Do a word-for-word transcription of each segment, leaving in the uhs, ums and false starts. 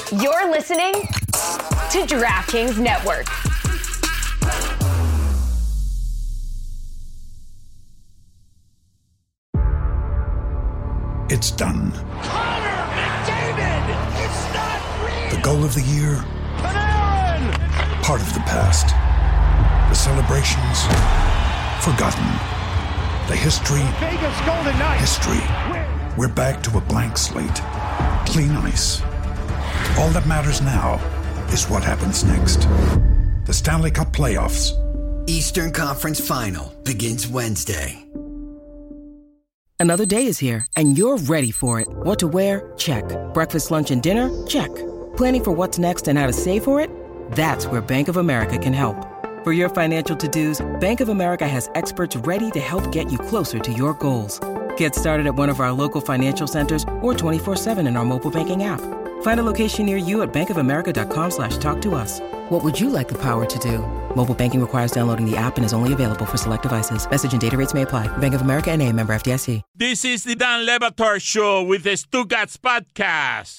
You're listening to DraftKings Network. It's done. Connor McDavid! It's not real! The goal of the year. Panarin! Part of the past. The celebrations. Forgotten. The history. Vegas Golden Knights! History. We're back to a blank slate. Clean ice. All that matters now is what happens next. The Stanley Cup Playoffs. Eastern Conference Final begins Wednesday. Another day is here, and you're ready for it. What to wear? Check. Breakfast, lunch, and dinner? Check. Planning for what's next and how to save for it? That's where Bank of America can help. For your financial to-dos, Bank of America has experts ready to help get you closer to your goals. Get started at one of our local financial centers or twenty-four seven in our mobile banking app. Find a location near you at bankofamerica.com slash talk to us. What would you like the power to do? Mobile banking requires downloading the app and is only available for select devices. Message and data rates may apply. Bank of America N A, member F D I C. This is the Dan Le Batard Show with the Stugats Podcast.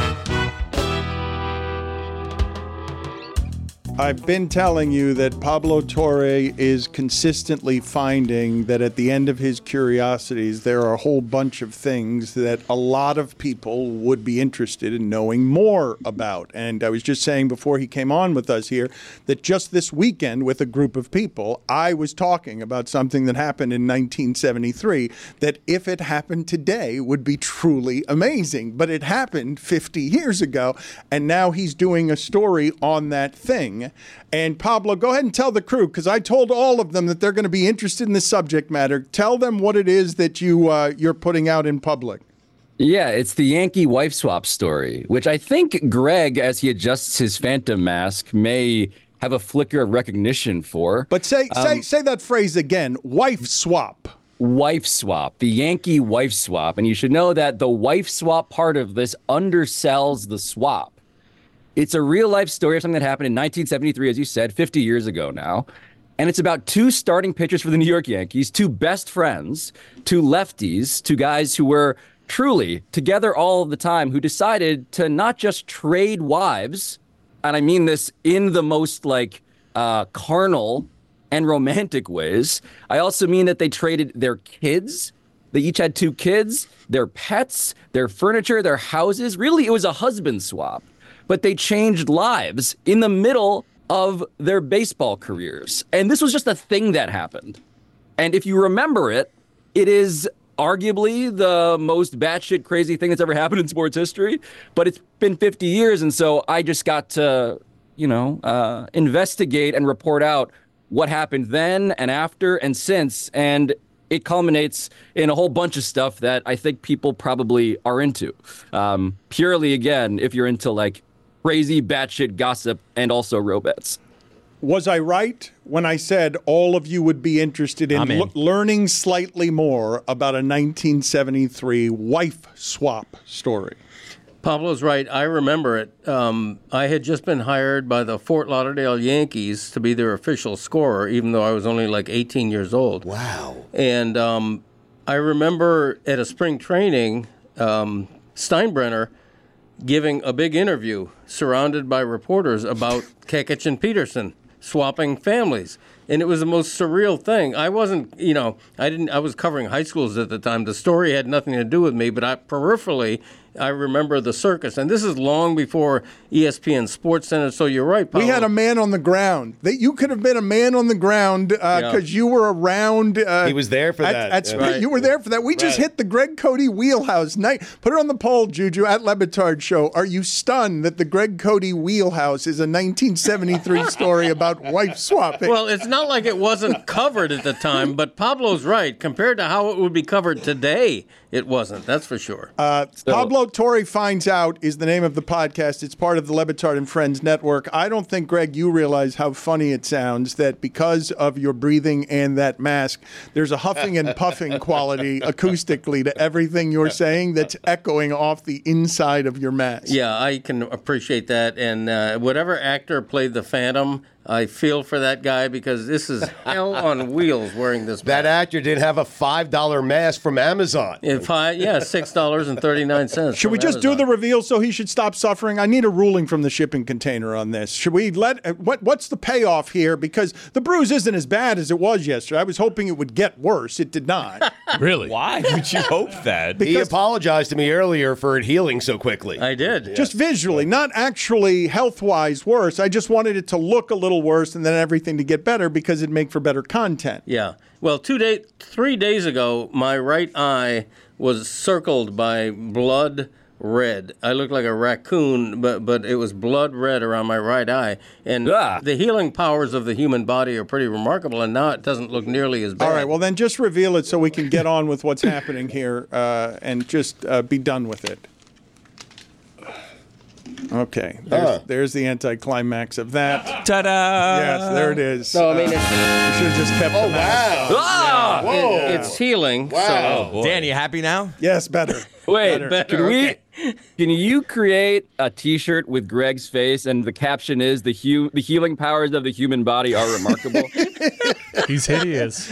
I've been telling you that Pablo Torre is consistently finding that at the end of his curiosities, there are a whole bunch of things that a lot of people would be interested in knowing more about. And I was just saying before he came on with us here that just this weekend with a group of people, I was talking about something that happened in nineteen seventy-three that if it happened today would be truly amazing. But it happened fifty years ago, and now he's doing a story on that thing. And Pablo, go ahead and tell the crew, because I told all of them that they're going to be interested in the subject matter. Tell them what it is that you, uh, you're putting out in public. Yeah, it's the Yankee wife swap story, which I think Greg, as he adjusts his phantom mask, may have a flicker of recognition for. But say um, say say that phrase again, wife swap. Wife swap, the Yankee wife swap. And you should know that the wife swap part of this undersells the swap. It's a real-life story of something that happened in nineteen seventy-three, as you said, fifty years ago now. And it's about two starting pitchers for the New York Yankees, two best friends, two lefties, two guys who were truly together all of the time, who decided to not just trade wives, and I mean this in the most, like, uh, carnal and romantic ways. I also mean that they traded their kids. They each had two kids, their pets, their furniture, their houses. Really, it was a husband swap. But they changed lives in the middle of their baseball careers. And this was just a thing that happened. And if you remember it, it is arguably the most batshit crazy thing that's ever happened in sports history. But it's been fifty years, and so I just got to, you know, uh, investigate and report out what happened then and after and since. And it culminates in a whole bunch of stuff that I think people probably are into. Um, purely, again, if you're into, like, crazy batshit gossip and also robots. Was I right when I said all of you would be interested in, in. L- learning slightly more about a nineteen seventy-three wife swap story? Pablo's right. I remember it. Um, I had just been hired by the Fort Lauderdale Yankees to be their official scorer, even though I was only like eighteen years old. Wow. And um, I remember at a spring training, um, Steinbrenner giving a big interview surrounded by reporters about Kekich and Peterson swapping families. And it was the most surreal thing. I wasn't, you know, I didn't, I was covering high schools at the time. The story had nothing to do with me, but I peripherally, I remember the circus. And this is long before E S P N Sports Center. So you're right, Paulo. We had a man on the ground. That you could have been a man on the ground because uh, yeah. you were around. Uh, he was there for at, that. At, yeah. right. You were there for that. We right. just hit the Greg Cody wheelhouse. Night. Put it on the poll, Juju, at Le Batard Show. Are you stunned that the Greg Cody wheelhouse is a nineteen seventy-three story about wife swapping? Well, it's not like it wasn't covered at the time, but Pablo's right. Compared to how it would be covered today, it wasn't. That's for sure. Uh, so. Pablo Torre Finds Out is the name of the podcast. It's part of the Le Batard and Friends network. I don't think, Greg, you realize how funny it sounds that because of your breathing and that mask, there's a huffing and puffing quality acoustically to everything you're saying that's echoing off the inside of your mask. Yeah, I can appreciate that. And uh, whatever actor played the Phantom, I feel for that guy because this is hell on wheels wearing this mask. That actor did have a five dollar mask from Amazon. If Five, yeah, six dollars and thirty-nine cents. Should we just Amazon. do the reveal so he should stop suffering? I need a ruling from the shipping container on this. Should we let what? What's the payoff here? Because the bruise isn't as bad as it was yesterday. I was hoping it would get worse. It did not. Really? Why would you hope that? Because he apologized to me earlier for it healing so quickly. I did. Just yeah. visually, not actually health-wise worse. I just wanted it to look a little worse and then everything to get better because it'd make for better content. Yeah. Well, two day, three days ago, my right eye was circled by blood red. I looked like a raccoon, but but it was blood red around my right eye. And ah. the healing powers of the human body are pretty remarkable, and now it doesn't look nearly as bad. All right, well, then just reveal it so we can get on with what's happening here uh, and just uh, be done with it. Okay, there's, uh. there's the anticlimax of that. Ta-da! Yes, there it is. So, I mean, it's, uh, we should have just kept oh, the mask wow. on. Ah! Whoa. It, it's healing. Wow. So, Dan, you happy now? Yes, better. Wait, better. better, can we? okay. Can you create a T-shirt with Greg's face and the caption is the hu- the healing powers of the human body are remarkable? He's hideous.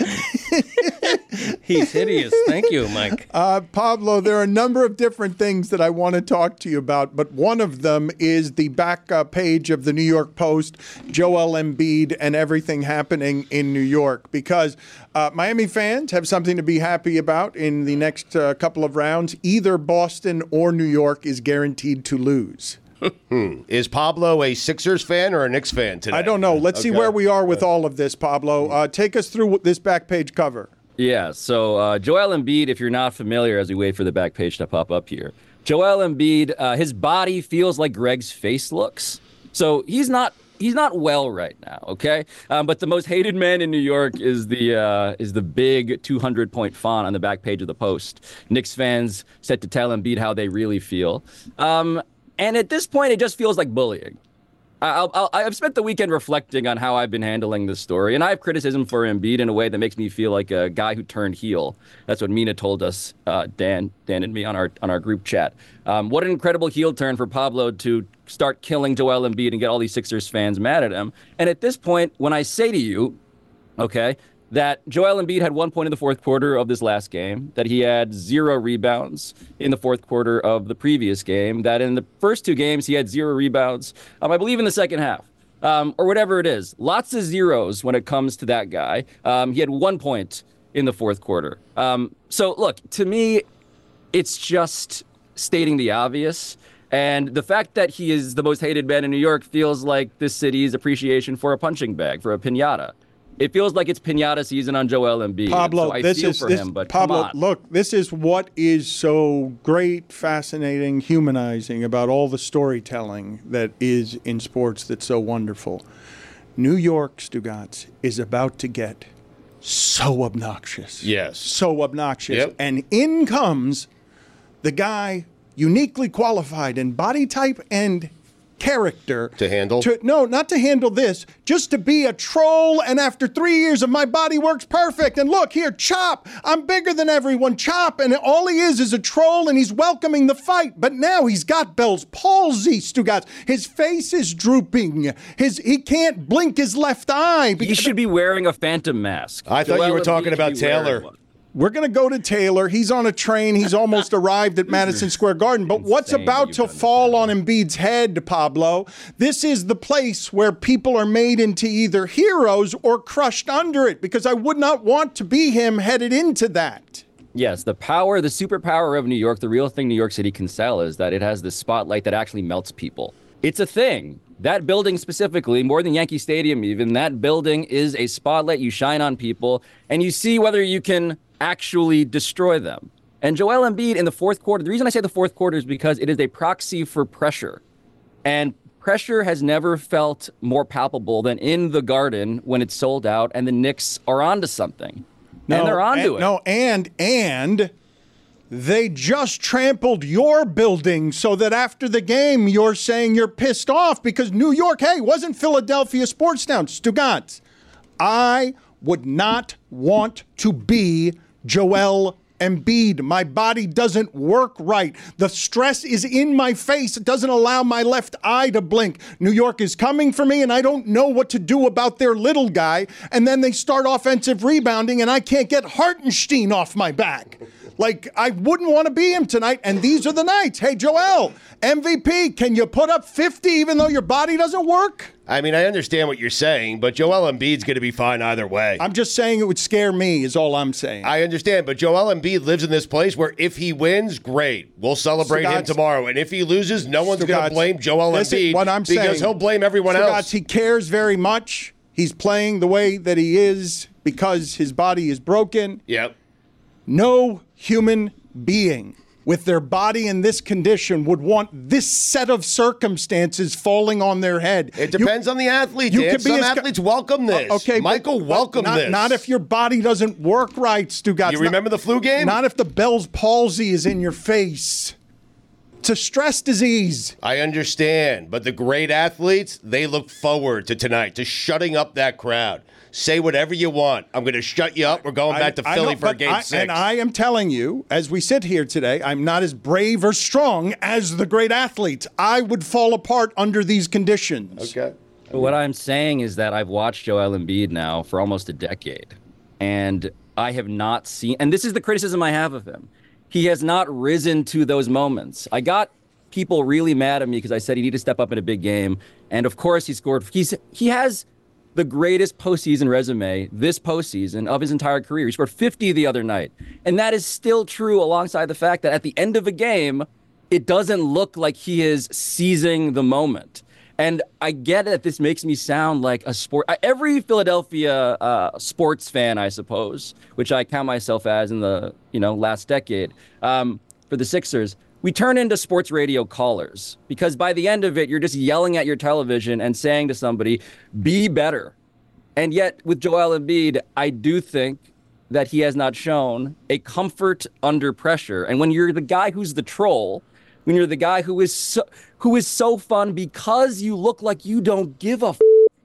He's hideous. Thank you, Mike. Uh, Pablo, there are a number of different things that I want to talk to you about, but one of them is the back uh, page of the New York Post, Joel Embiid, and everything happening in New York, because uh, Miami fans have something to be happy about in the next uh, couple of rounds. Either Boston or New York is guaranteed to lose. Hmm. Is Pablo a Sixers fan or a Knicks fan today? I don't know. Let's okay. see where we are with all of this, Pablo. Uh, take us through this back page cover. Yeah, so uh, Joel Embiid, if you're not familiar, as we wait for the back page to pop up here, Joel Embiid, uh, his body feels like Greg's face looks. So he's not he's not well right now, okay? Um, but the most hated man in New York is the uh, is the big two hundred point font on the back page of the Post. Knicks fans set to tell Embiid how they really feel. Um, and at this point, it just feels like bullying. I'll, I'll, I've spent the weekend reflecting on how I've been handling this story, and I have criticism for Embiid in a way that makes me feel like a guy who turned heel. That's what Mina told us, uh, Dan, Dan and me on our on our group chat. Um, what an incredible heel turn for Pablo to start killing Joel Embiid and get all these Sixers fans mad at him. And at this point, when I say to you, okay, that Joel Embiid had one point in the fourth quarter of this last game, that he had zero rebounds in the fourth quarter of the previous game, that in the first two games he had zero rebounds, um, I believe in the second half, um, or whatever it is. Lots of zeros when it comes to that guy. Um, he had one point in the fourth quarter. Um, so, look, to me, it's just stating the obvious. And the fact that he is the most hated man in New York feels like this city's appreciation for a punching bag, for a piñata. It feels like it's piñata season on Joel Embiid. Pablo, so I this feel is for this, him, but Pablo, come on. look, this is what is so great, fascinating, humanizing about all the storytelling that is in sports that's so wonderful. New York, Stugotz, is about to get so obnoxious. Yes. So obnoxious. Yep. And in comes the guy uniquely qualified in body type and character to handle to, no not to handle this, just to be a troll. And after three years of my body works perfect, and look here, Chop, I'm bigger than everyone, Chop, and all he is is a troll, and he's welcoming the fight. But now he's got Bell's palsy, Stugotz. His face is drooping, his he can't blink his left eye. He should be wearing a phantom mask. I thought Joel you were Embiid talking about Taylor. We're going to go to Taylor. He's on a train. He's almost arrived at Madison Square Garden. But what's about to fall on Embiid's head, Pablo? This is the place where people are made into either heroes or crushed under it, because I would not want to be him headed into that. Yes, the power, the superpower of New York, the real thing New York City can sell is that it has this spotlight that actually melts people. It's a thing. That building specifically, more than Yankee Stadium even, that building is a spotlight. You shine on people, and you see whether you can actually destroy them. And Joel Embiid in the fourth quarter, the reason I say the fourth quarter is because it is a proxy for pressure. And pressure has never felt more palpable than in the Garden when it's sold out and the Knicks are onto something. No, and they're onto and, it. No, and, and... they just trampled your building, so that after the game, you're saying you're pissed off because New York, hey, wasn't Philadelphia sports town. Stugotz, I would not want to be Joel Embiid. My body doesn't work right. The stress is in my face. It doesn't allow my left eye to blink. New York is coming for me, and I don't know what to do about their little guy. And then they start offensive rebounding, and I can't get Hartenstein off my back. Like, I wouldn't want to be him tonight, and these are the nights. Hey, Joel, M V P, can you put up fifty even though your body doesn't work? I mean, I understand what you're saying, but Joel Embiid's going to be fine either way. I'm just saying it would scare me is all I'm saying. I understand, but Joel Embiid lives in this place where if he wins, great. We'll celebrate him tomorrow. And if he loses, no one's going to blame Joel listen, Embiid what I'm because saying, he'll blame everyone Stugotz, else. He cares very much. He's playing the way that he is because his body is broken. Yep. No human being with their body in this condition would want this set of circumstances falling on their head. It depends you, on the athlete, Dan. Some athletes welcome this. Uh, okay, Michael but, welcomed not, this. Not if your body doesn't work right, Stugotz. You remember not, the flu game? Not if the Bell's palsy is in your face. It's a stress disease. I understand, but the great athletes, they look forward to tonight, to shutting up that crowd. Say whatever you want. I'm going to shut you up. We're going back to I, Philly I know, for a game I, six. And I am telling you, as we sit here today, I'm not as brave or strong as the great athletes. I would fall apart under these conditions. Okay. What I'm saying is that I've watched Joel Embiid now for almost a decade, and I have not seen, and this is the criticism I have of him, he has not risen to those moments. I got people really mad at me because I said he needed to step up in a big game, and of course he scored. He's He has the greatest postseason resume this postseason of his entire career. He scored fifty the other night. And that is still true alongside the fact that at the end of a game, it doesn't look like he is seizing the moment. And I get that this makes me sound like a sport. Every Philadelphia uh, sports fan, I suppose, which I count myself as in the you know last decade, um, for the Sixers, we turn into sports radio callers because by the end of it, you're just yelling at your television and saying to somebody, be better. And yet with Joel Embiid, I do think that he has not shown a comfort under pressure. And when you're the guy who's the troll, when you're the guy who is so, who is so fun because you look like you don't give a f-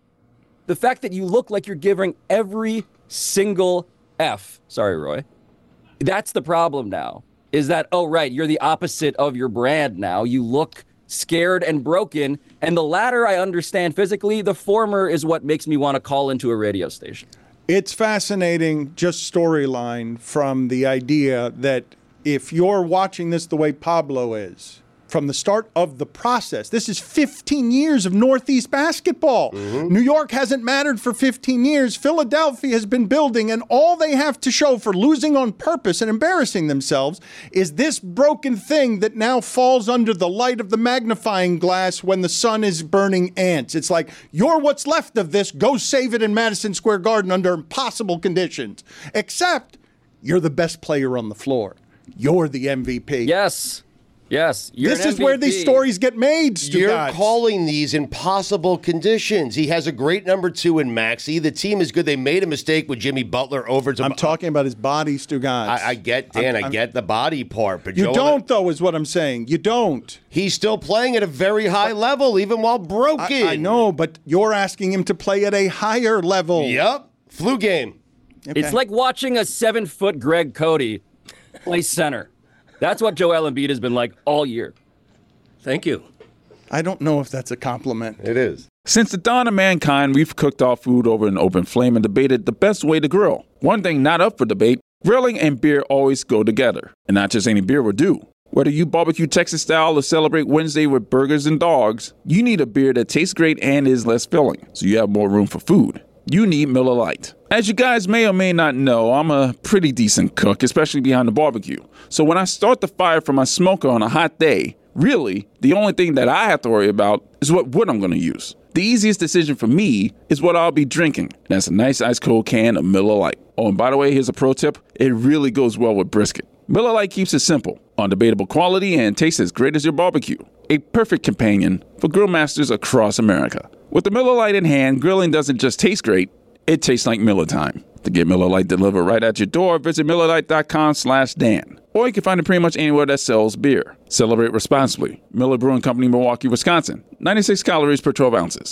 the fact that you look like you're giving every single F, sorry, Roy, that's the problem now. Is that, oh, right, you're the opposite of your brand now. You look scared and broken. And the latter, I understand physically. The former is what makes me want to call into a radio station. It's fascinating, just storyline from the idea that if you're watching this the way Pablo is, from the start of the process, this is fifteen years of Northeast basketball. Mm-hmm. New York hasn't mattered for fifteen years. Philadelphia has been building, and all they have to show for losing on purpose and embarrassing themselves is this broken thing that now falls under the light of the magnifying glass when the sun is burning ants. It's like, you're what's left of this. Go save it in Madison Square Garden under impossible conditions. Except you're the best player on the floor. You're the M V P. Yes. Yes. You're this is where these stories get made, Stugotz. You're calling these impossible conditions. He has a great number two in Maxey. The team is good. They made a mistake with Jimmy Butler over to... I'm talking about his body, Stugotz. I, I get, Dan, I'm, I get the body part. But you Joel, don't, though, is what I'm saying. You don't. He's still playing at a very high but, level, even while broken. I, I know, but you're asking him to play at a higher level. Yep. Flu game. Okay. It's like watching a seven-foot Greg Cody play center. That's what Joel Embiid has been like all year. Thank you. I don't know if that's a compliment. It is. Since the dawn of mankind, we've cooked our food over an open flame and debated the best way to grill. One thing not up for debate, grilling and beer always go together. And not just any beer will do. Whether you barbecue Texas style or celebrate Wednesday with burgers and dogs, you need a beer that tastes great and is less filling, so you have more room for food. You need Miller Lite. As you guys may or may not know, I'm a pretty decent cook, especially behind the barbecue. So when I start the fire from my smoker on a hot day, really, the only thing that I have to worry about is what wood I'm going to use. The easiest decision for me is what I'll be drinking. That's a nice ice cold can of Miller Lite. Oh, and by the way, here's a pro tip. It really goes well with brisket. Miller Lite keeps it simple, undebatable quality, and tastes as great as your barbecue. A perfect companion for grill masters across America. With the Miller Lite in hand, grilling doesn't just taste great, it tastes like Miller time. To get Miller Lite delivered right at your door, visit Miller Lite dot com slash Dan. Or you can find it pretty much anywhere that sells beer. Celebrate responsibly. Miller Brewing Company, Milwaukee, Wisconsin. ninety-six calories per twelve ounces.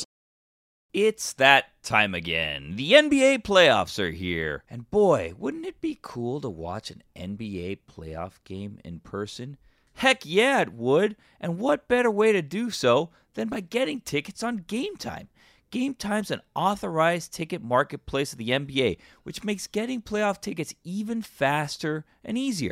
It's that time again. The N B A playoffs are here. And boy, wouldn't it be cool to watch an N B A playoff game in person? Heck yeah, it would. And what better way to do so than by getting tickets on Game Time? Game Time's an authorized ticket marketplace of the N B A, which makes getting playoff tickets even faster and easier.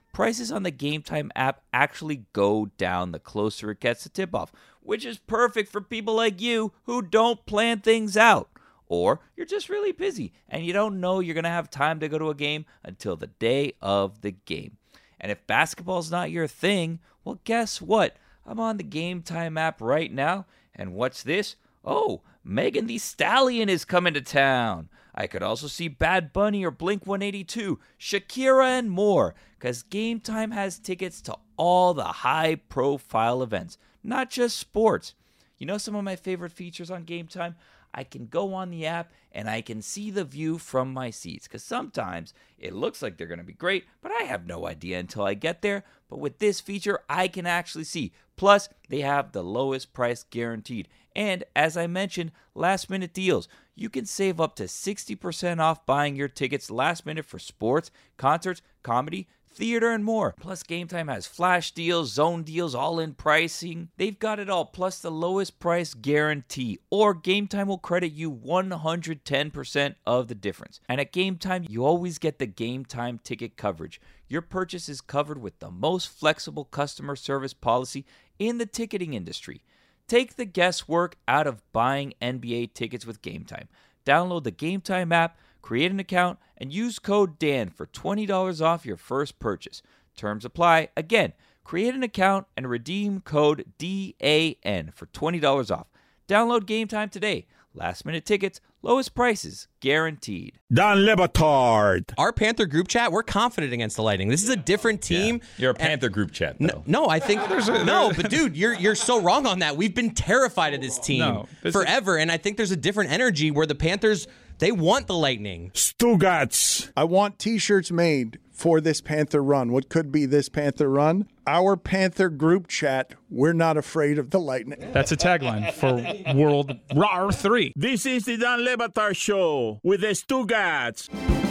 prices on the Game Time app actually go down the closer it gets to tip-off, which is perfect for people like you who don't plan things out. Or you're just really busy and you don't know you're going to have time to go to a game until the day of the game. And if basketball's not your thing, well, guess what? I'm on the Game Time app right now, and what's this? Oh, Megan Thee Stallion is coming to town. I could also see Bad Bunny or Blink one eighty-two, Shakira, and more, because Game Time has tickets to all the high-profile events, not just sports. You know some of my favorite features on Game Time? I can go on the app and I can see the view from my seats, because sometimes it looks like they're going to be great, but I have no idea until I get there. But with this feature, I can actually see. Plus, they have the lowest price guaranteed. And as I mentioned, last minute deals. You can save up to sixty percent off buying your tickets last minute for sports, concerts, comedy, theater, and more. Plus, Game Time has flash deals, zone deals, all-in pricing. They've got it all, plus the lowest price guarantee. Or Game Time will credit you one hundred ten percent of the difference. And at Game Time, you always get the Game Time ticket coverage. Your purchase is covered with the most flexible customer service policy in the ticketing industry. Take the guesswork out of buying N B A tickets with Game Time. Download the Game Time app, create an account, and use code Dan for twenty dollars off your first purchase. Terms apply. Again, create an account and redeem code D A N for twenty dollars off. Download Game Time today. Last minute tickets, lowest prices, guaranteed. Dan Le Batard. Our Panther group chat, we're confident against the Lightning. This is a different team. Yeah. You're a Panther and, group chat, though. No, no I think a, no, but dude, you're you're so wrong on that. We've been terrified of this team no, this forever, is... and I think there's a different energy where the Panthers, they want the Lightning. Stugats. I want T-shirts made for this Panther run. What could be this Panther run? Our Panther group chat, we're not afraid of the Lightning. That's a tagline for World War three. This is the Dan Le Batard Show with the Stugats.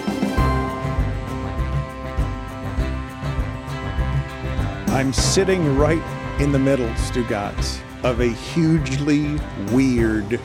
I'm sitting right in the middle, Stugats, of a hugely weird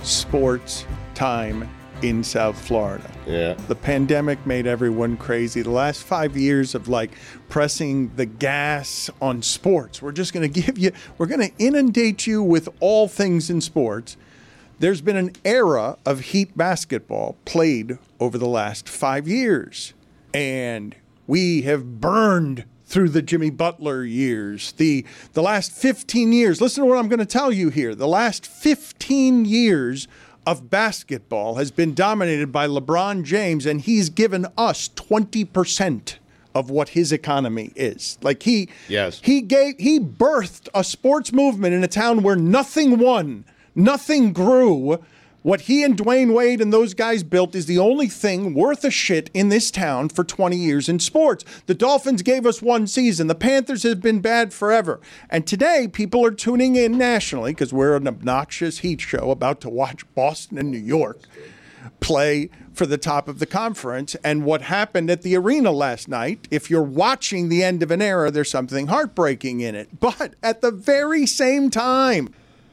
sports time in South Florida. Yeah. The pandemic made everyone crazy. The last five years of like pressing the gas on sports. We're just going to give you, we're going to inundate you with all things in sports. There's been an era of Heat basketball played over the last five years. And we have burned through the Jimmy Butler years, the the last fifteen years. Listen to what I'm going to tell you here. The last fifteen years of basketball has been dominated by LeBron James, and he's given us twenty percent of what his economy is. Like he, yes. he gave, he birthed a sports movement in a town where nothing won, nothing grew. What he and Dwayne Wade and those guys built is the only thing worth a shit in this town for twenty years in sports. The Dolphins gave us one season. The Panthers have been bad forever. And today, people are tuning in nationally because we're an obnoxious Heat show about to watch Boston and New York play for the top of the conference. And what happened at the arena last night, if you're watching the end of an era, there's something heartbreaking in it. But at the very same time,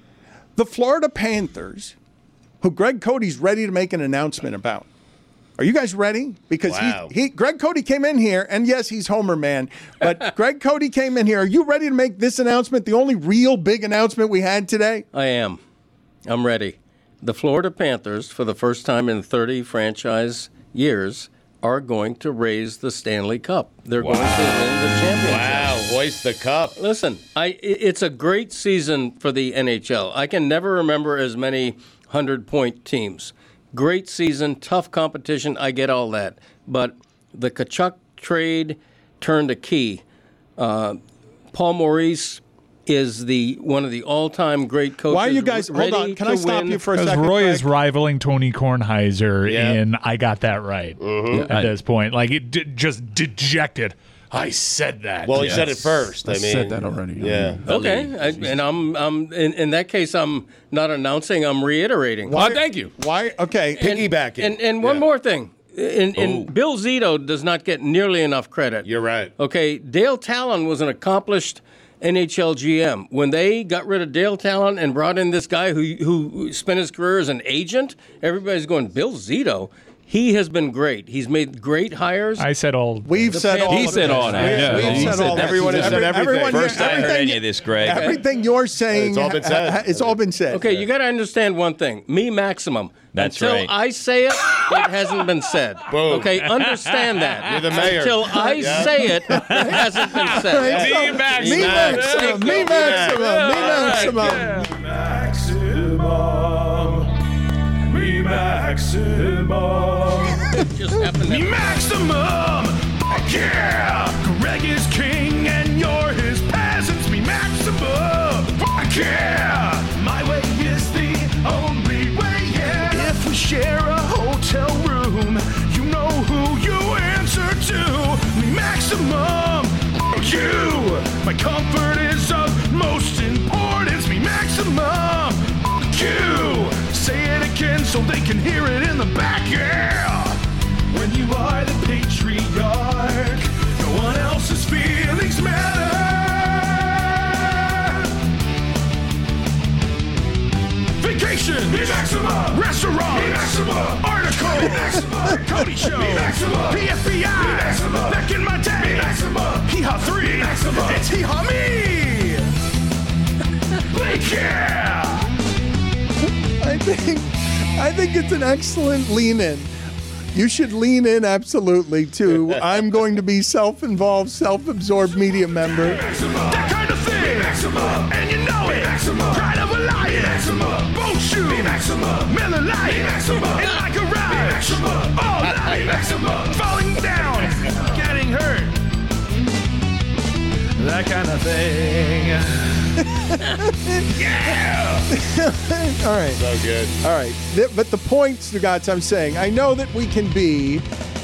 the Florida Panthers, who Greg Cody's ready to make an announcement about. Are you guys ready? Because wow. he, he, Greg Cody came in here, and yes, he's Homer Man, but Greg Cody came in here. Are you ready to make this announcement, the only real big announcement we had today? I am. I'm ready. The Florida Panthers, for the first time in thirty franchise years, are going to raise the Stanley Cup. They're wow. going to win the championship. Wow, hoist the cup. Listen, I, it's a great season for the N H L. I can never remember as many hundred-point teams. Great season, tough competition, I get all that. But the Tkachuk trade turned a key. Uh, Paul Maurice is the one of the all-time great coaches. Why are you guys, hold on, can I stop win. you for a second? second? Roy Greg? is rivaling Tony Kornheiser yeah. in I got that right mm-hmm. at this point. Like, it d- just dejected. I said that. Well, he yes. said it first. I, I mean, said that already. Yeah. Okay, I, and I'm, I'm in, in that case, I'm not announcing. I'm reiterating. Why? Oh, thank you. Why? Okay. Piggybacking. And, and, and one yeah. more thing. And, and Oh. Bill Zito does not get nearly enough credit. You're right. Okay, Dale Talon was an accomplished N H L G M. When they got rid of Dale Talon and brought in this guy who who spent his career as an agent, everybody's going, Bill Zito. He has been great. He's made great hires. I said all. We've The said Pan- all. He of said this. all that. We- Yeah. We've He said said all that. everyone has said Every- everything. everyone here- First I heard everything- any of this, Greg. Everything you're saying, It's all been said. ha- ha- it's all been said. Okay, you got to understand one thing. Me maximum. That's Until right. I say it, it hasn't been said. Boom. Okay, understand that. You're the mayor. Until I Yeah. say it, it hasn't been said. Me maximum. Me maximum. Me maximum. Me maximum. Maximum. Me maximum. Just happened Me to maximum. Yeah. Greg is king and you're his peasants. Me maximum. Yeah. My way is the only way. Yeah. If we share a hotel room, you know who you answer to. Me maximum. You. My comfort is of most importance. Me maximum. You. Say it again so they can hear it in the back. Yeah. When you are the patriarch, no one else's feelings matter. Vacation, me maximum. Restaurant, me maximum. Article, me maximum. Cody Show, me maximum. P F B I, me maximum. Back in my day, me maximum. Hee Haw three, me maximum. It's Hee Haw me. Like yeah. I think, I think it's an excellent lean in. You should lean in absolutely to I'm going to be self-involved, self-absorbed media member. That kind of thing. Maximum. And you know it. Maximum. Pride of a lion. Maximum. Boat shoe. Maximum. Miller Lite. Maximum. In my garage. Maximum. All night. Maximum. Falling down. Getting hurt. That kind of thing. Yeah. All right. So good. All right. Th- But the point, Stugotz, I'm saying, I know that we can be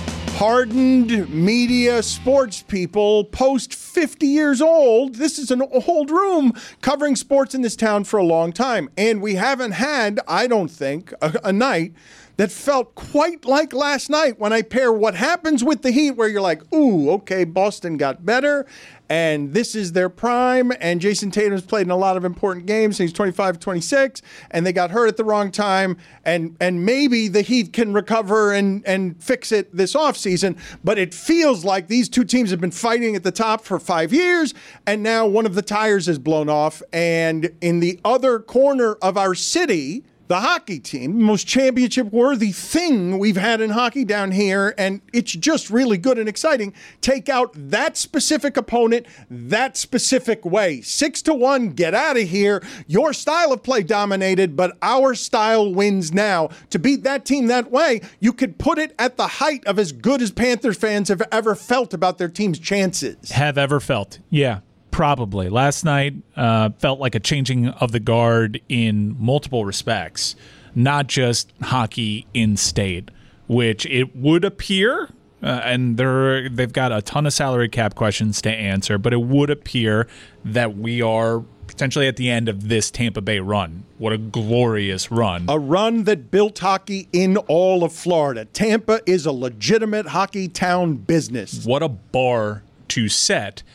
hardened media sports people post fifty years old. This is an old room covering sports in this town for a long time. And we haven't had, I don't think, a, a night that felt quite like last night when I pair what happens with the Heat, where you're like, ooh, okay, Boston got better, and this is their prime, and Jason Tatum's played in a lot of important games, and he's twenty-five, twenty-six, and they got hurt at the wrong time, and and maybe the Heat can recover and, and fix it this offseason, but it feels like these two teams have been fighting at the top for five years, and now one of the tires is blown off, and in the other corner of our city, the hockey team, the most championship-worthy thing we've had in hockey down here, and it's just really good and exciting. Take out that specific opponent that specific way. Six to one, get out of here. Your style of play dominated, but our style wins now. To beat that team that way, you could put it at the height of as good as Panthers fans have ever felt about their team's chances. Have ever felt. Yeah. Probably. Last night uh, felt like a changing of the guard in multiple respects, not just hockey in state, which it would appear, uh, and they're, they've got a ton of salary cap questions to answer, but it would appear that we are potentially at the end of this Tampa Bay run. What a glorious run. A run that built hockey in all of Florida. Tampa is a legitimate hockey town business. What a bar to set.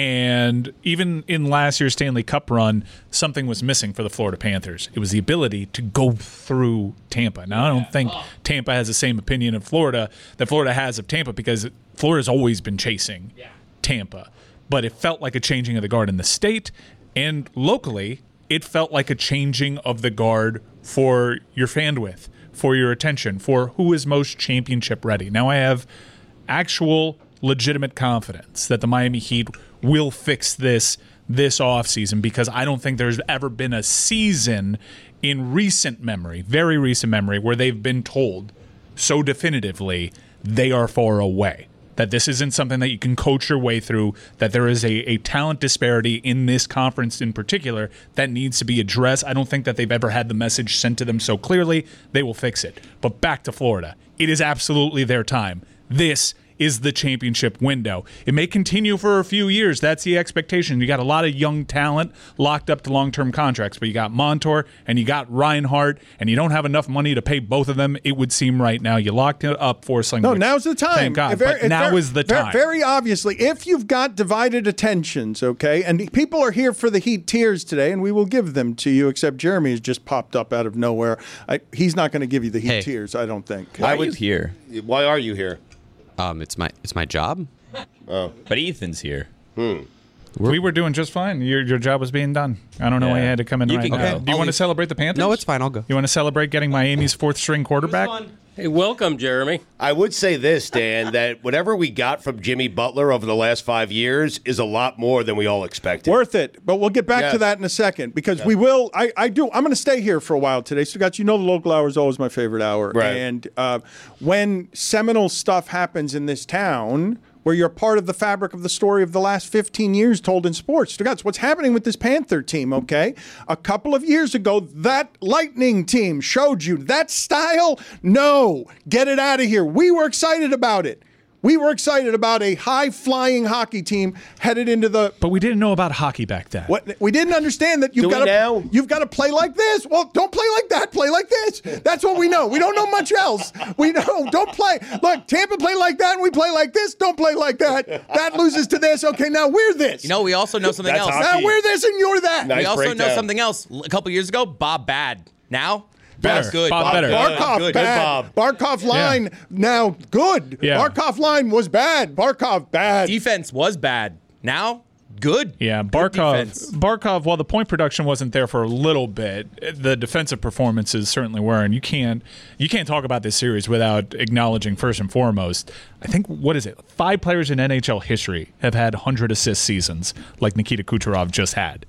And even in last year's Stanley Cup run, something was missing for the Florida Panthers. It was the ability to go through Tampa. Now, I don't think Tampa has the same opinion of Florida that Florida has of Tampa, because Florida's always been chasing Tampa. But it felt like a changing of the guard in the state, and locally, it felt like a changing of the guard for your fan width, for your attention, for who is most championship ready. Now, I have actual legitimate confidence that the Miami Heat will fix this this offseason, because I don't think there's ever been a season in recent memory, very recent memory, where they've been told so definitively they are far away, that this isn't something that you can coach your way through, that there is a, a talent disparity in this conference in particular that needs to be addressed. I don't think that they've ever had the message sent to them so clearly. They will fix it. But back to Florida. It is absolutely their time. This is the championship window. It may continue for a few years. That's the expectation. You got a lot of young talent locked up to long-term contracts, but you got Montour and you got Reinhart, and you don't have enough money to pay both of them, it would seem right now. You locked it up for Forsling. No, now's the time. Thank God. Very, but now very, is the very, time. Very obviously, if you've got divided attentions, okay, and people are here for the Heat tears today, and we will give them to you, except Jeremy has just popped up out of nowhere. I, he's not going to give you the Heat Hey. tears, I don't think. Why Why are are you you here? Why are you here? Um, it's my it's my job. Oh, but Ethan's here. Hmm. We were doing just fine. Your your job was being done. I don't know why you had to come in You right can now. go. Do you I'll want to leave. celebrate the Panthers? No, it's fine. I'll go. You want to celebrate getting Miami's fourth string quarterback? Hey, welcome, Jeremy. I would say this, Dan, that whatever we got from Jimmy Butler over the last five years is a lot more than we all expected. Worth it, but we'll get back Yes. to that in a second because we will. I, I do. I'm going to stay here for a while today. So, guys, you know the local hour is always my favorite hour. Right. And uh, when seminal stuff happens in this town, where you're part of the fabric of the story of the last fifteen years told in sports. So, guys, what's happening with this Panther team, okay? A couple of years ago, that Lightning team showed you that style. No, get it out of here. We were excited about it. We were excited about a high-flying hockey team headed into the. But we didn't know about hockey back then. What we didn't understand that you've Do we got to now? you've got to play like this. Well, don't play like that. Play like this. That's what we know. We don't know much else. We know. Don't play. Look, Tampa play like that, and we play like this. Don't play like that. That loses to this. Okay, now we're this. You know, we also know something That's else. hockey. Now we're this, and you're that. Nice we also know breakdown. something else. A couple years ago, Bob bad. Now, Better. Bob's good. Bob Bob better. good. Barkov Good, good, bad. Bob. Barkov line now good. Yeah. Barkov line was bad. Barkov bad. Defense was bad. Now, good. Yeah, Good Barkov. defense. Barkov. While the point production wasn't there for a little bit, the defensive performances certainly were. And you can't you can't talk about this series without acknowledging first and foremost. I think what is it? Five players in N H L history have had one hundred assist seasons like Nikita Kucherov just had,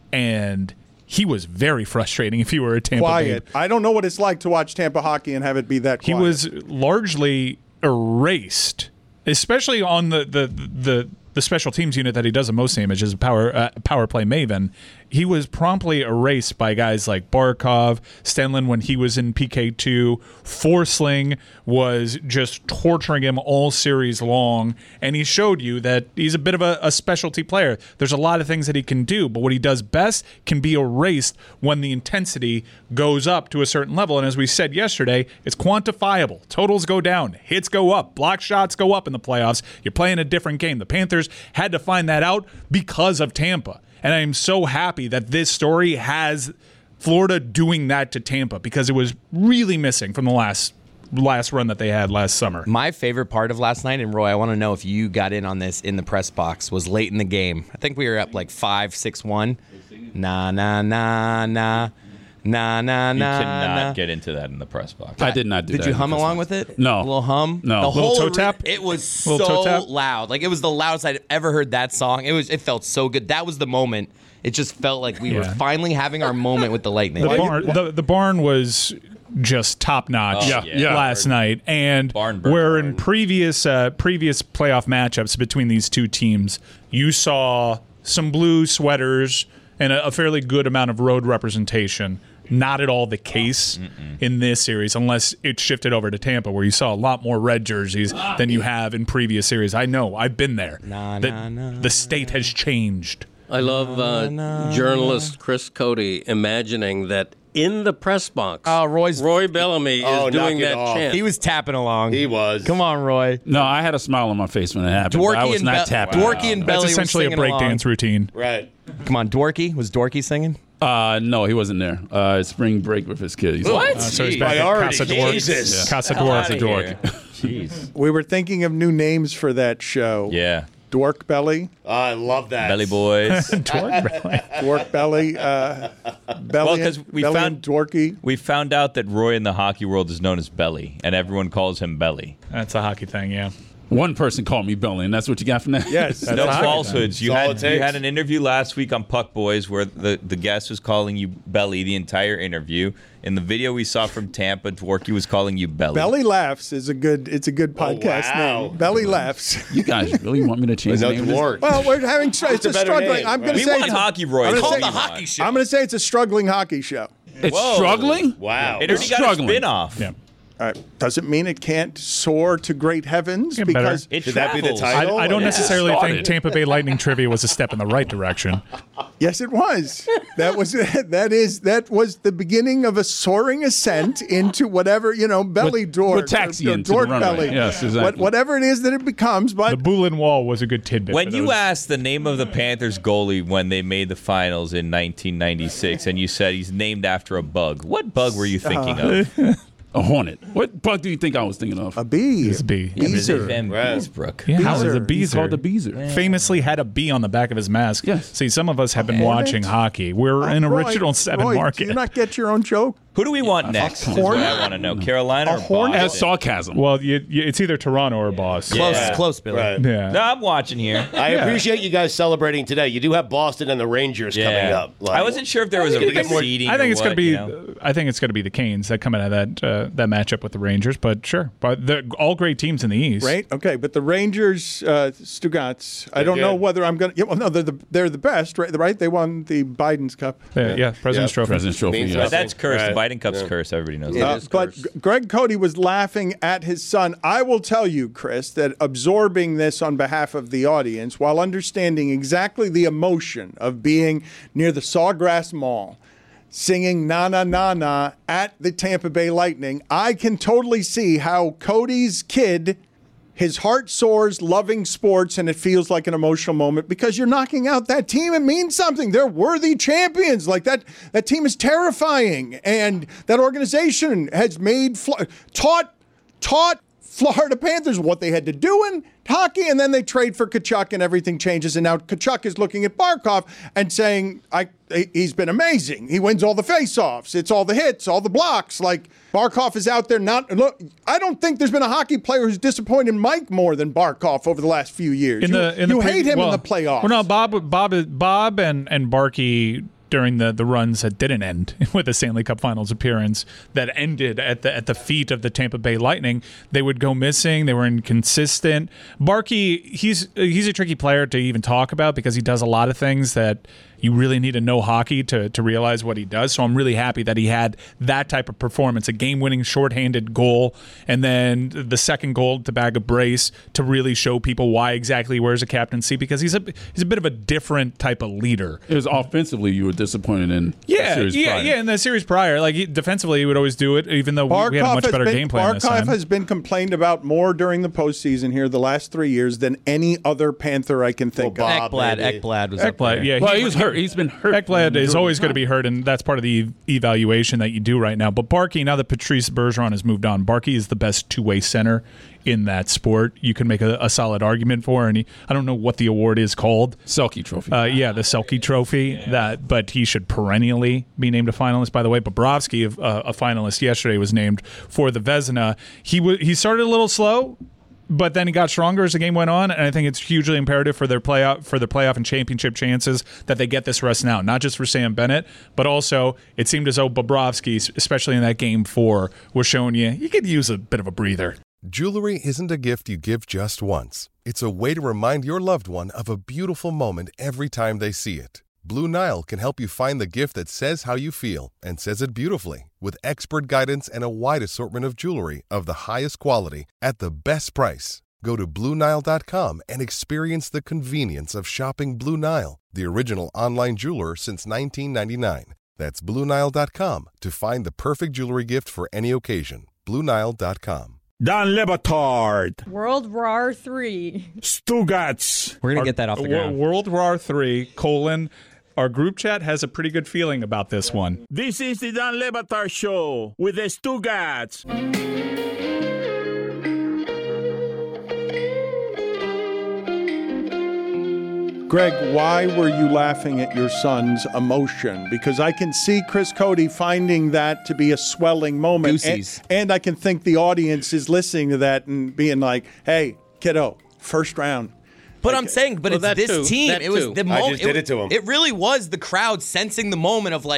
and he was very frustrating if you were a Tampa Quiet. Bay. I don't know what it's like to watch Tampa hockey and have it be that He quiet. was largely erased, especially on the the the, the special teams unit that he does the most damage as a power uh, power play maven. He was promptly erased by guys like Barkov, Stenlin when he was in P K two. Forsling was just torturing him all series long, and he showed you that he's a bit of a, a specialty player. There's a lot of things that he can do, but what he does best can be erased when the intensity goes up to a certain level. And as we said yesterday, it's quantifiable. Totals go down, hits go up, block shots go up in the playoffs. You're playing a different game. The Panthers had to find that out because of Tampa. And I am so happy that this story has Florida doing that to Tampa because it was really missing from the last last run that they had last summer. My favorite part of last night, and Roy, I want to know if you got in on this in the press box, was late in the game. I think we were up like five, six, one. Nah, nah, nah, nah. Nah, nah, You nah, cannot nah. get into that in the press box. I did not do Did that. you hum along with it? No. A little hum? No. The Little whole toe re- tap? It was Little toe so tap? loud. Like, it was the loudest I'd ever heard that song. It was. It felt so good. That was the moment. It just felt like we were Yeah. finally having our moment with the Lightning. The barn, the, the barn was just top notch Oh, yeah. Yeah. last night, and Barn burn where barn. in previous uh, previous playoff matchups between these two teams, you saw some blue sweaters and a, a fairly good amount of road representation. Not at all the case Mm-mm. in this series, unless it shifted over to Tampa, where you saw a lot more red jerseys than you have in previous series. I know, I've been there. Nah, the, nah, nah, the state has changed. I love uh, journalist Chris Cody imagining that in the press box, Oh, Roy's. Roy Bellamy is Oh, doing knock it that off. chant. He was tapping along. He was. Come on, Roy. No, I had a smile on my face when it happened. but I Dworky was and, not Be- tapping. Dworky and Belly That's essentially a were singing breakdance along. routine. Right. Come on, Dworky. Was Dworky singing? Uh, no, he wasn't there. Uh, spring break with his kids. What? Uh, so he's Jeez. back at Priority. Casa Dwork. Jesus. Casa Hell Dwork. outta here. Jeez. We were thinking of new names for that show. Yeah. Dork Belly. Oh, I love that. Belly boys. Dwork belly. Dork Belly. Uh, belly Well, 'cause and- we belly found- and Dorky. We found out that Roy in the hockey world is known as Belly, and everyone calls him Belly. That's a hockey thing, yeah. One person called me Belly, and that's what you got from that? Yes. That's No a hockey falsehoods. You That's all had, it takes. you had an interview last week on Puck Boys where the, the guest was calling you Belly the entire interview. In the video we saw from Tampa, Dworky was calling you Belly. Belly Laughs is a good. It's a good podcast wow. name. Belly Laughs. You guys really want me to change the No name of this? Dwork. Well, we're having. It's a a better struggling. name, I'm going right? to We say want it's a- hockey, Roy. I'm It's gonna called say- the hockey show. I'm going to say it's a struggling hockey show. It's Whoa. struggling? Wow. It already got a struggling. spin-off. Yeah. Uh, doesn't mean it can't soar to great heavens Get better. because Should that be the I, title? I don't Yeah. necessarily Started. think Tampa Bay Lightning trivia was a step in the right direction. yes, it was. That was that is that was the beginning of a soaring ascent into whatever you know belly With- door, with taxi or, or into the dork runway. belly, Yes, What- exactly. whatever it is that it becomes. But The Boulin Wall was a good tidbit. When for you those. asked the name of the Panthers goalie when they made the finals in nineteen ninety-six, and you said he's named after a bug, what bug were you thinking of? A hornet. What bug do you think I was thinking of? a bee, It's a bee. Yeah, but it's Beezer. Van Right. Beesbrook. Yeah, how is Beezer. a beezer? He's called the Beezer. Famously had a bee on the back of his mask. Yes. See, some of us have been watching hockey. We're an Roy, original seven Roy, market. Do you not get your own joke? Who do we want next? Is what I want to know. Carolina A or hornet? As Boston? sarcasm. Well, you, you, it's either Toronto or Boston. Close, Yeah. close, Billy. Right. Yeah. No, I'm watching here. I appreciate you guys celebrating today. You do have Boston and the Rangers Yeah. coming up. Like, I wasn't sure if there was a think it's more- reseeding. I think or it's going to what, be. you know? I think it's going to be the Canes that come out of that uh, that matchup with the Rangers. But sure, but they're all great teams in the East. Right. Okay. But the Rangers, uh, Stugats. I don't know good. whether I'm going to. Yeah, well, no, they're the they're the best, right? Right. They won the Biden's Cup. Yeah, yeah, President's Yeah, Trophy. President's Trophy. Means yes. But that's cursed. Right. The Biden Cup's Yeah. cursed. Everybody knows Uh, that. but G- Greg Cody was laughing at his son. I will tell you, Chris, that absorbing this on behalf of the audience while understanding exactly the emotion of being near the Sawgrass Mall, singing na na na na at the Tampa Bay Lightning, I can totally see how Cody's kid, his heart soars, loving sports, and it feels like an emotional moment because you're knocking out that team. It means something. They're worthy champions. Like that, that team is terrifying, and that organization has made Fl- taught taught Florida Panthers what they had to do in hockey, and then they trade for Kachuk, and everything changes. And now Kachuk is looking at Barkov and saying, "I he's been amazing. He wins all the faceoffs. It's all the hits, all the blocks. Like Barkov is out there. Not look. I don't think there's been a hockey player who's disappointed Mike more than Barkov over the last few years. In you the in you the pre- hate him well, in the playoffs. Well, no, Bob, Bob, Bob, and and Barkey during the, the runs that didn't end with a Stanley Cup Finals appearance that ended at the at the feet of the Tampa Bay Lightning. They would go missing. They were inconsistent. Barkey, he's he's a tricky player to even talk about because he does a lot of things that you really need to know hockey to, to realize what he does. So I'm really happy that he had that type of performance, a game-winning shorthanded goal, and then the second goal to bag a brace to really show people why exactly he wears a captaincy, because he's a he's a bit of a different type of leader. It was offensively you were disappointed in. Yeah, the series yeah, prior. yeah. In the series prior, like he, defensively, he would always do it, even though we, we had a much has better been, game plan this Barkov time. has been complained about more during the postseason here the last three years than any other Panther I can think Well, of. Bob, Ekblad, maybe. Ekblad was up Ekblad, there. yeah, Well, he was hurt. He's been hurt. Ekblad is always going to be hurt, and that's part of the ev- evaluation that you do right now. But Barkey, now that Patrice Bergeron has moved on, Barkey is the best two-way center in that sport. You can make a, a solid argument for, and he, I don't know what the award is called. Selke Trophy. Uh, yeah, the Selke Trophy. That, but he should perennially be named a finalist. By the way, Bobrovsky, uh, a finalist yesterday, was named for the Vezina. He w- he started a little slow, but then he got stronger as the game went on, and I think it's hugely imperative for their playoff for their playoff and championship chances that they get this rest now. Not just for Sam Bennett, but also it seemed as though Bobrovsky, especially in that game four, was showing you you could use a bit of a breather. Jewelry isn't a gift you give just once. It's a way to remind your loved one of a beautiful moment every time they see it. Blue Nile can help you find the gift that says how you feel and says it beautifully, with expert guidance and a wide assortment of jewelry of the highest quality at the best price. Go to Blue Nile dot com and experience the convenience of shopping Blue Nile, the original online jeweler since nineteen ninety-nine. That's Blue Nile dot com to find the perfect jewelry gift for any occasion. Blue Nile dot com. Dan Lebatard. World War Three. Stugats. We're gonna get that off the ground. World War Three colon. Our group chat has a pretty good feeling about this one. This is the Dan Lebatard Show with the Stugats. Greg, why were you laughing at your son's emotion? Because I can see Chris Cody finding that to be a swelling moment. And, Goosies. and I can think the audience is listening to that and being like, hey, kiddo, first round. But I'm saying, but Well, it's that this too. team. That It was too. the I moment. just did it to him. It really was the crowd sensing the moment of like,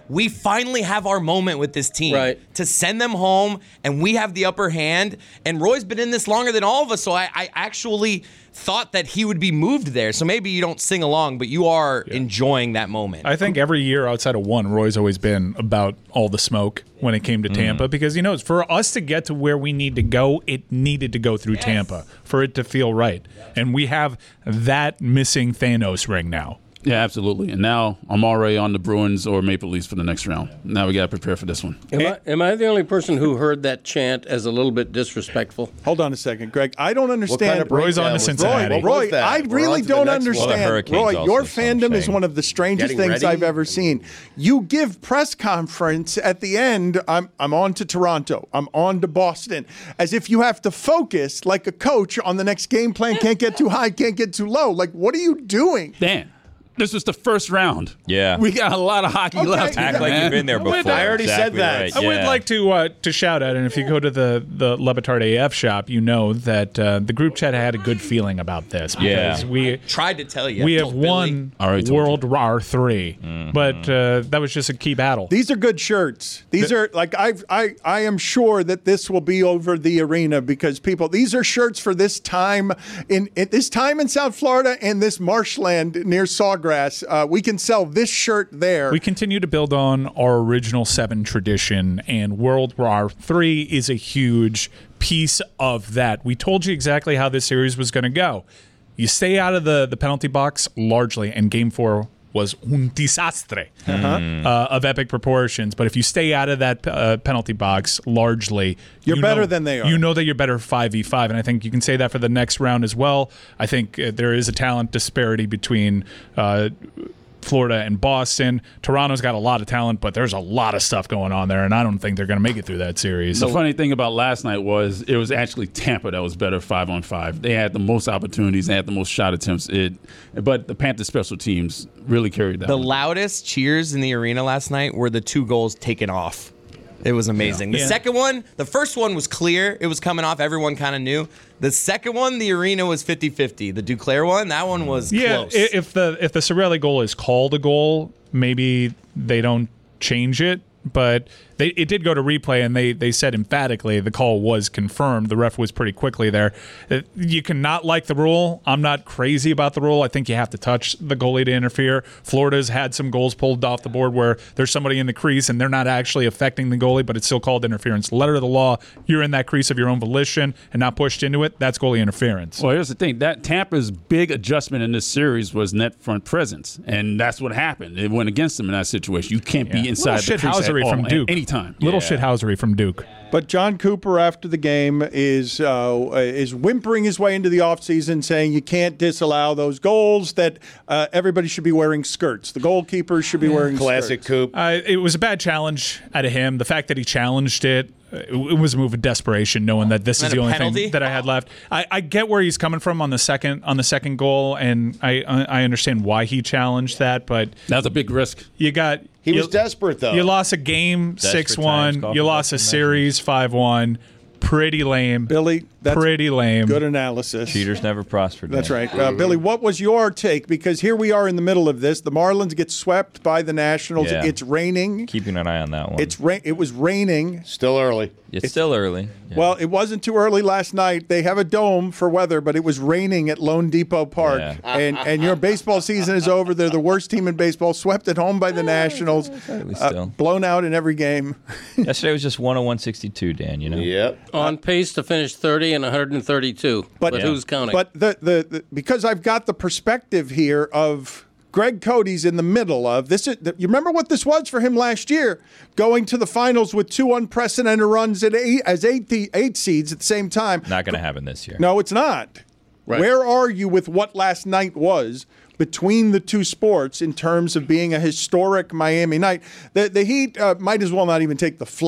we finally have our moment with this team Right. to send them home, and we have the upper hand. And Roy's been in this longer than all of us, so I, I actually thought that he would be moved there. So maybe you don't sing along, but you are enjoying that moment. I think every year outside of one, Roy's always been about all the smoke when it came to Tampa because he knows for us to get to where we need to go, it needed to go through Yes. Tampa for it to feel right. And we have that missing Thanos ring now. Yeah, absolutely. And now I'm already on the Bruins or Maple Leafs for the next round. Now we got to prepare for this one. Am I, am I the only person who heard that chant as a little bit disrespectful? Hold on a second, Greg. I don't understand. kind of Roy's on to breakdown was- Cincinnati. Roy, What was Roy that? I We're really on to the don't next one. Well, the understand. Hurricanes Roy, your also, so I'm fandom is saying. one of the strangest Getting things ready? I've ever seen. You give press conference at the end, I'm I'm on to Toronto, I'm on to Boston, as if you have to focus like a coach on the next game plan, can't get too high, can't get too low. Like, what are you doing? Dan, this was the first round. Yeah. We got a lot of hockey Okay. left. Act like man. you've been there before. I already said Exactly that. right. I would Yeah. like to uh, to shout out, and if you go to the the Levitard A F shop, you know that uh, the group chat had a good feeling about this because Yeah. we Tried to tell you. we have Told Billy. won All right, told World War Three, Mm-hmm. but uh, that was just a key battle. These are good shirts. These are like I I I am sure that this will be over the arena because people. These are shirts for this time in at this time in South Florida and this marshland near Sawgrass. Uh, we can sell this shirt there. We continue to build on our original seven tradition, and World War Three is a huge piece of that. We told you exactly how this series was going to go. You stay out of the, the penalty box largely, and Game Four was un desastre uh, of epic proportions. But if you stay out of that uh, penalty box largely, You're you better know- than they are. You know that you're better five v five, and I think you can say that for the next round as well. I think uh, there is a talent disparity between uh, Florida and Boston. Toronto's got a lot of talent, but there's a lot of stuff going on there, and I don't think they're going to make it through that series. The funny thing about last night was it was actually Tampa that was better five on five. They had the most opportunities, they had the most shot attempts. It, but the Panthers special teams really carried that. The one. loudest cheers in the arena last night were the two goals taken off. It was amazing. The Yeah. second one, the first one was clear. It was coming off. Everyone kind of knew. The second one, the arena was fifty-fifty. The Duclair one, that one was yeah, close. i- if the if the Sorelli goal is called a goal, maybe they don't change it. But they, it did go to replay, and they, they said emphatically the call was confirmed. The ref was pretty quickly there. Uh, You cannot like the rule. I'm not crazy about the rule. I think you have to touch the goalie to interfere. Florida's had some goals pulled off the board where there's somebody in the crease, and they're not actually affecting the goalie, but it's still called interference. Letter of the law, you're in that crease of your own volition and not pushed into it, that's goalie interference. Well, here's the thing. That Tampa's big adjustment in this series was net front presence, and that's what happened. It went against them in that situation. You can't be inside the Little crease at shithousery all, from at Duke. any time. Little Yeah. shithousery from Duke. But John Cooper, after the game, is uh, is whimpering his way into the offseason, saying you can't disallow those goals, that uh, everybody should be wearing skirts. The goalkeepers should be wearing Classic skirts. Coop. Uh, it was a bad challenge out of him. The fact that he challenged it, it, it was a move of desperation, knowing that this And is then the a only penalty? thing that I had left. I, I get where he's coming from on the second on the second goal, and I I understand why he challenged that, but That was a big risk. you got He you, was desperate, though. You lost a game Desperate six one. times call You for lost a desperate series five one. Pretty lame. Billy, that's Pretty lame. good analysis. Cheaters never prospered. That's man. right. Uh, Billy, what was your take? Because here we are in the middle of this. The Marlins get swept by the Nationals. Yeah. It's raining. Keeping an eye on that one. It's ra- It was raining. Still early. It's still early. Yeah. Well, it wasn't too early last night. They have a dome for weather, but it was raining at Lone Depot Park. Yeah. And and your baseball season is over. They're the worst team in baseball, swept at home by the Nationals, Slightly uh, still. blown out in every game. Yesterday was just one oh one sixty-two, Dan, you know? Yep. On pace to finish thirty and one thirty-two. But, But who's counting? But the, the, the because I've got the perspective here of Greg Cody's in the middle of this. Is, you remember what this was for him last year, going to the finals with two unprecedented runs at eight, as eight eight seeds at the same time. Not going to happen this year. No, it's not. Right. Where are you with what last night was between the two sports in terms of being a historic Miami night? The the Heat uh, might as well not even take the flight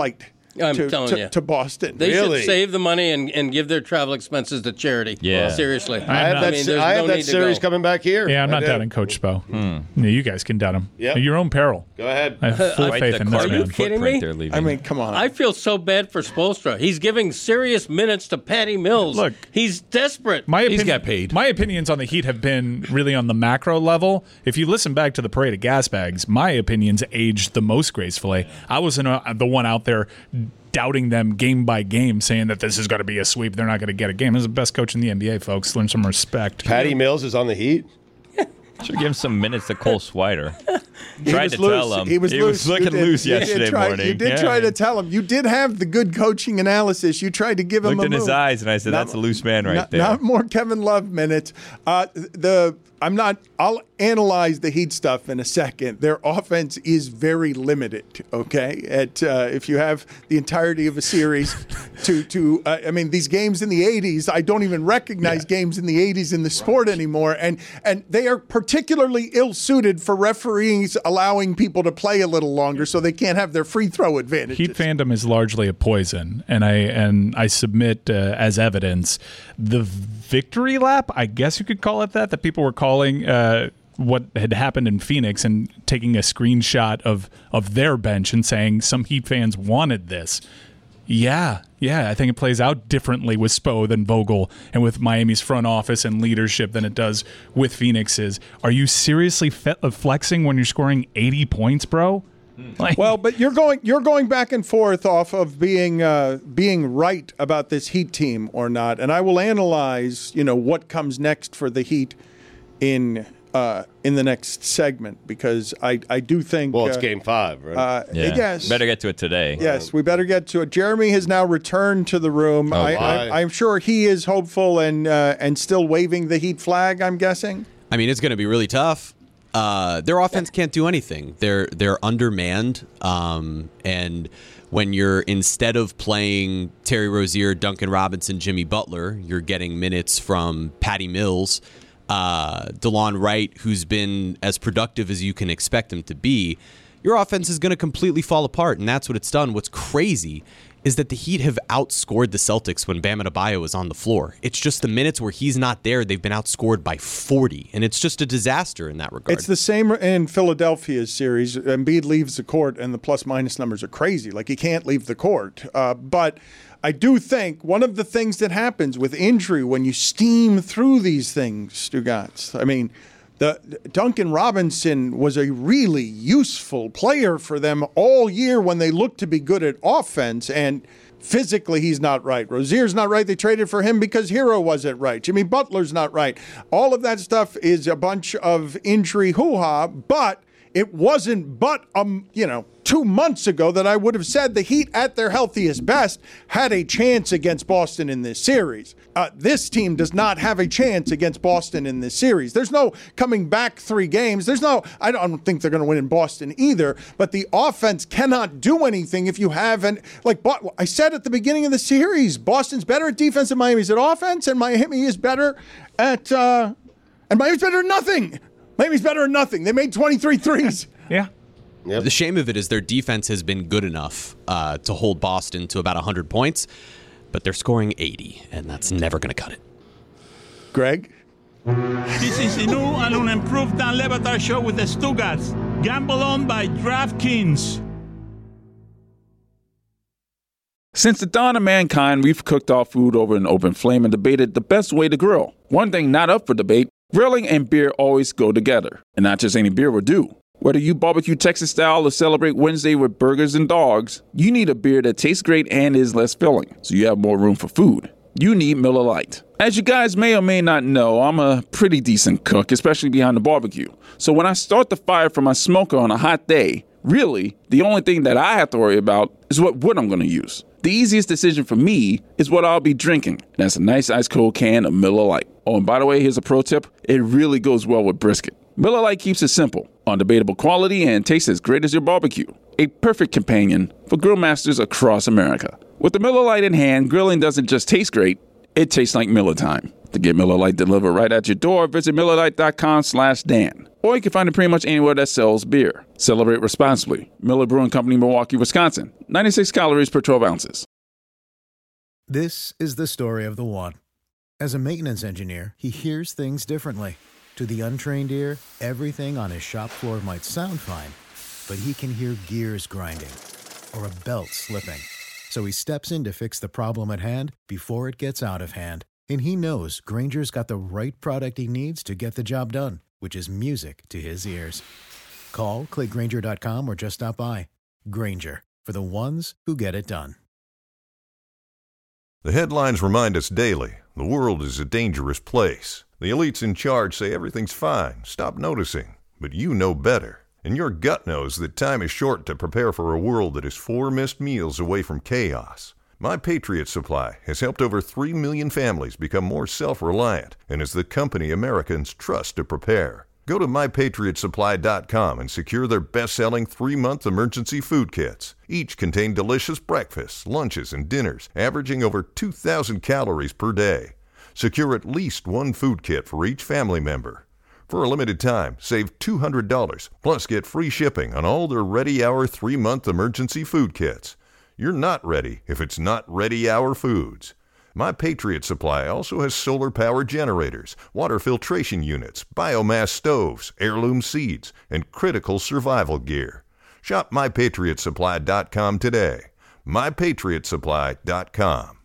I'm to, telling to, you. to Boston. They Really? should save the money and, and give their travel expenses to charity. Yeah. Seriously. I have not- that, I mean, there's I have no that need to series go. coming back here. Yeah, I'm I not do. doubting Coach Spo. No, you guys can doubt him. Yep. At your own peril. Go ahead. I have full Quite faith the in this carbon man. kidding footprint me? they're leaving. I mean, come on. I feel so bad for Spoelstra. He's giving serious minutes to Patty Mills. Look, he's desperate. My He's opinion- got paid. My opinions on the Heat have been really on the macro level. If you listen back to the parade of gas bags, my opinions aged the most gracefully. I wasn't uh, the one out there doubting them game by game, saying that this is going to be a sweep. They're not going to get a game. He's the best coach in the N B A, folks. Learn some respect. Patty Mills is on the Heat. Should give him some minutes to Cole Swider. He Tried was to loose. tell him. He was loose. You looking did- loose you did yesterday try- morning. You did Yeah. try to tell him. You did have the good coaching analysis. You tried to give him Looked a in his move. eyes, and I said, Not- "That's a loose man right not, there." Not more Kevin Love minutes. Uh, the I'm not. I'll analyze the Heat stuff in a second. Their offense is very limited. Okay, at uh, if you have the entirety of a series to to uh, I mean these games in the eighties, I don't even recognize yeah. games in the eighties in the sport anymore, and and they are particularly ill suited for referees allowing people to play a little longer, so they can't have their free throw advantage. Heat fandom is largely a poison, and I and I submit uh, as evidence the victory lap, I guess you could call it that, that people were calling uh, what had happened in Phoenix and taking a screenshot of of their bench and saying some Heat fans wanted this. Yeah, yeah, I think it plays out differently with Spo than Vogel and with Miami's front office and leadership than it does with Phoenix's. Are you seriously fe- flexing when you're scoring eighty points, bro? Like, well, but you're going you're going back and forth off of being uh, being right about this Heat team or not, and I will analyze, you know, what comes next for the Heat in uh, in the next segment, because I, I do think well it's uh, game five, right? Uh, yeah. Yes, Better get to it today. Yes, we better get to it. Jeremy has now returned to the room. Oh, I, I, I'm sure he is hopeful and uh, and still waving the Heat flag, I'm guessing. I mean, it's going to be really tough. Uh, their offense can't do anything. They're they're undermanned, um, and when you're instead of playing Terry Rozier, Duncan Robinson, Jimmy Butler, you're getting minutes from Patty Mills, uh, DeLon Wright, who's been as productive as you can expect him to be. Your offense is going to completely fall apart, and that's what it's done. What's crazy is that the Heat have outscored the Celtics when Bam Adebayo is on the floor. It's just the minutes where he's not there, they've been outscored by forty, and it's just a disaster in that regard. It's the same in Philadelphia's series. Embiid leaves the court, and the plus-minus numbers are crazy. Like, he can't leave the court. Uh, but I do think one of the things that happens with injury when you steam through these things, Stugotz, I mean, The, Duncan Robinson was a really useful player for them all year when they looked to be good at offense, and physically he's not right. Rozier's not right. They traded for him because Hero wasn't right. Jimmy Butler's not right. All of that stuff is a bunch of injury hoo-ha, but it wasn't but, um, you know, two months ago that I would have said the Heat at their healthiest best had a chance against Boston in this series. Uh, this team does not have a chance against Boston in this series. There's no coming back three games. There's no, I don't think they're going to win in Boston either, but the offense cannot do anything if you haven't, like I said at the beginning of the series, Boston's better at defense than Miami's at offense, and Miami is better at, uh, and Miami's better at nothing. Miami's better at nothing. They made twenty-three threes. Yeah. Yep. The shame of it is their defense has been good enough uh, to hold Boston to about one hundred points, but they're scoring eighty, and that's never going to cut it. Greg? This is the new and unimproved Dan Le Batard show with the Stugotz. Gamble on by DraftKings. Since the dawn of mankind, we've cooked our food over an open flame and debated the best way to grill. One thing not up for debate, grilling and beer always go together. And not just any beer will do. Whether you barbecue Texas style or celebrate Wednesday with burgers and dogs, you need a beer that tastes great and is less filling, so you have more room for food. You need Miller Lite. As you guys may or may not know, I'm a pretty decent cook, especially behind the barbecue. So when I start the fire from my smoker on a hot day, really, the only thing that I have to worry about is what wood I'm going to use. The easiest decision for me is what I'll be drinking. That's a nice ice cold can of Miller Lite. Oh, and by the way, here's a pro tip. It really goes well with brisket. Miller Lite keeps it simple, undebatable quality, and tastes as great as your barbecue. A perfect companion for grill masters across America. With the Miller Lite in hand, grilling doesn't just taste great, it tastes like Miller time. To get Miller Lite delivered right at your door, visit Miller Lite dot com slash Dan. Or you can find it pretty much anywhere that sells beer. Celebrate responsibly. Miller Brewing Company, Milwaukee, Wisconsin. ninety-six calories per twelve ounces. This is the story of the one. As a maintenance engineer, he hears things differently. To the untrained ear, everything on his shop floor might sound fine, but he can hear gears grinding or a belt slipping. So he steps in to fix the problem at hand before it gets out of hand. And he knows Grainger's got the right product he needs to get the job done, which is music to his ears. Call, click Grainger dot com, or just stop by. Grainger, for the ones who get it done. The headlines remind us daily, the world is a dangerous place. The elites in charge say everything's fine, stop noticing. But you know better. And your gut knows that time is short to prepare for a world that is four missed meals away from chaos. My Patriot Supply has helped over three million families become more self-reliant and is the company Americans trust to prepare. Go to my patriot supply dot com and secure their best-selling three-month emergency food kits. Each contain delicious breakfasts, lunches, and dinners, averaging over two thousand calories per day. Secure at least one food kit for each family member. For a limited time, save two hundred dollars, plus get free shipping on all their Ready Hour three-month emergency food kits. You're not ready if it's not Ready Hour Foods. My Patriot Supply also has solar power generators, water filtration units, biomass stoves, heirloom seeds, and critical survival gear. Shop my patriot supply dot com today. my patriot supply dot com.